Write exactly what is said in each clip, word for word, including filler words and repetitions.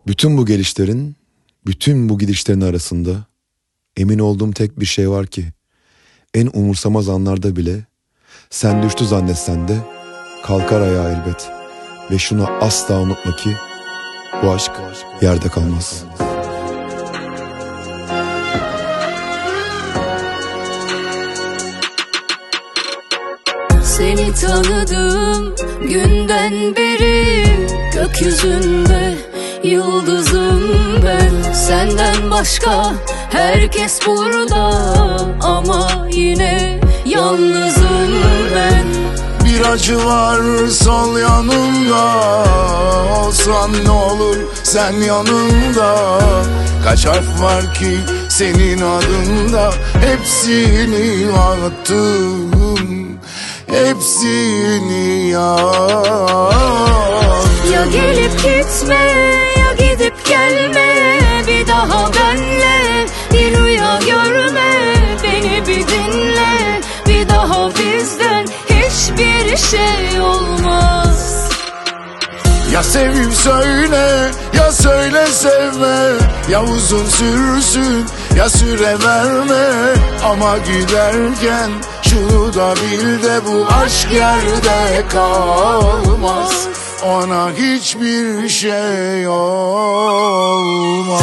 Bütün bu gelişlerin, bütün bu gidişlerin arasında emin olduğum tek bir şey var ki en umursamaz anlarda bile sen düştü zannetsen de kalkar ayağa elbet. Ve şunu asla unutma ki bu aşk yerde kalmaz. Seni tanıdığım günden beri gökyüzünde yıldızım ben. Senden başka herkes burada ama yine yalnızım ben. Bir acı var sol yanımda, olsan ne olur sen yanımda. Kaç harf var ki senin adında, hepsini attım, hepsini yaz. Ya gelip gitme ya gidip gelme, bir daha benle bir rüya görme. Beni bir dinle, bir daha bizden hiçbir şey olmaz. Ya sevim söyle, ya söyle sevme. Ya uzun sürsün, ya süre verme. Ama giderken şunu da bil de bu aşk yerde kalmaz. Ona hiçbir şey olmaz.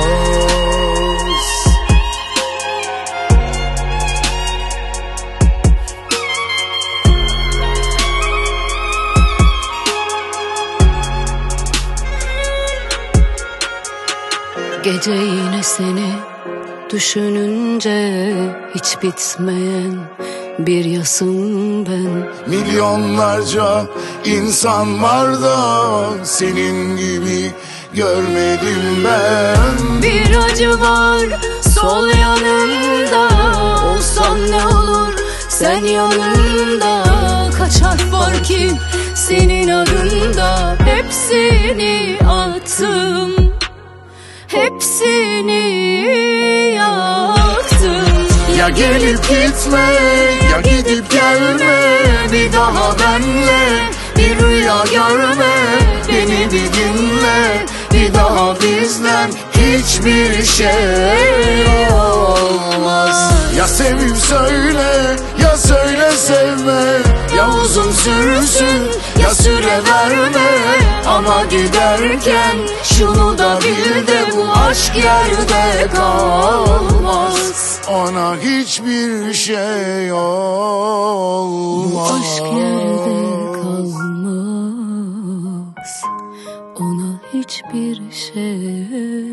Gece yine seni düşününce hiç bitmeyen bir yasım ben. Milyonlarca insan var da senin gibi görmedim ben. Bir acı var sol yanımda, olsan ne olur sen yanımda. Kaç harf var ki senin adında, hepsini attım, hepsini yaktım. Ya gelip gitme, ya gidip gelme. Bir daha benle bir rüya görme. Beni bir dinle, bir daha bizden hiçbir şey olmaz. Ya sevim söyle, ya söyle sevme. Ya uzun sürsün, ya süre verme. Ama giderken şunu da bil de bu aşk yerde kalmaz. Ona hiçbir şey olmaz. Bu aşk yerde kalmaz. Ona hiçbir şey